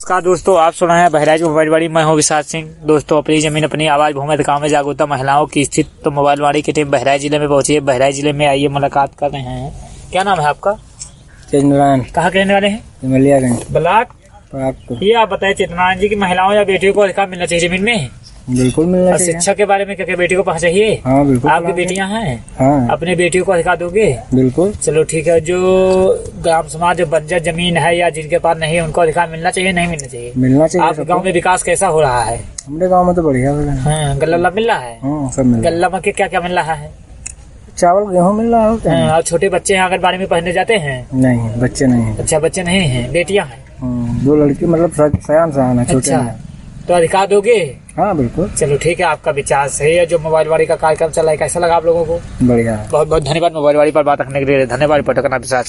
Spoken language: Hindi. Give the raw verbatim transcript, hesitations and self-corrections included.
नमस्कार दोस्तों, आप सुन रहे हैं बहराइच मोबाइल वाड़ी। मैं हूं विशाल सिंह। दोस्तों, अपनी जमीन अपनी आवाज भूमि गाँव में जागरूकता महिलाओं की स्थित तो मोबाइल वाड़ी की टीम बहराइच जिले में पहुंची है। बहराइच जिले में आइए मुलाकात कर रहे हैं। क्या नाम है आपका? चेतनारायण। कहाँ के रहने वाले हैं? हिमालयगंज ब्लॉक। तो ये आप बताए चेतनारायण जी की महिलाओं या बेटियों को अधिकार मिलना चाहिए जमीन में? बिल्कुल मिलना और चाहिए। शिक्षा के बारे में क्या क्या बेटी को पहुँच चाहिए? हाँ बिल्कुल। आपकी बेटियां हैं? हाँ अपने बेटियों को अधिकार दोगे? बिल्कुल। चलो ठीक है। जो ग्राम समाज जो बंजर जमीन है या जिनके पास नहीं, उनको अधिकार मिलना चाहिए नहीं मिलना चाहिए? मिलना चाहिए। आपके गांव में विकास कैसा हो रहा है? हमारे गांव में तो बढ़िया हो रहा है। हाँ, गल्ला मिल रहा है? हाँ, सब मिल रहा है। गल्ला में क्या क्या मिल रहा है? चावल गेहूँ मिल रहा है। हाँ, और छोटे बच्चे हैं आंगनबाड़ी में पढ़ने जाते हैं? नहीं, बच्चे नहीं है। अच्छा, बच्चे नहीं हैं, बेटियां हैं? हाँ, दो लड़की मतलब सयान सयान है, छोटे अच्छा, हैं। तो अधिकार दोगे? हाँ बिल्कुल। चलो ठीक है, आपका विचार सही है। जो मोबाइल वाड़ी का कार्यक्रम चला है, कैसा लगा आप लोगों को? बढ़िया है। बहुत बहुत धन्यवाद मोबाइल वाड़ी पर बात रखने के लिए। धन्यवाद। पटकना विशाल।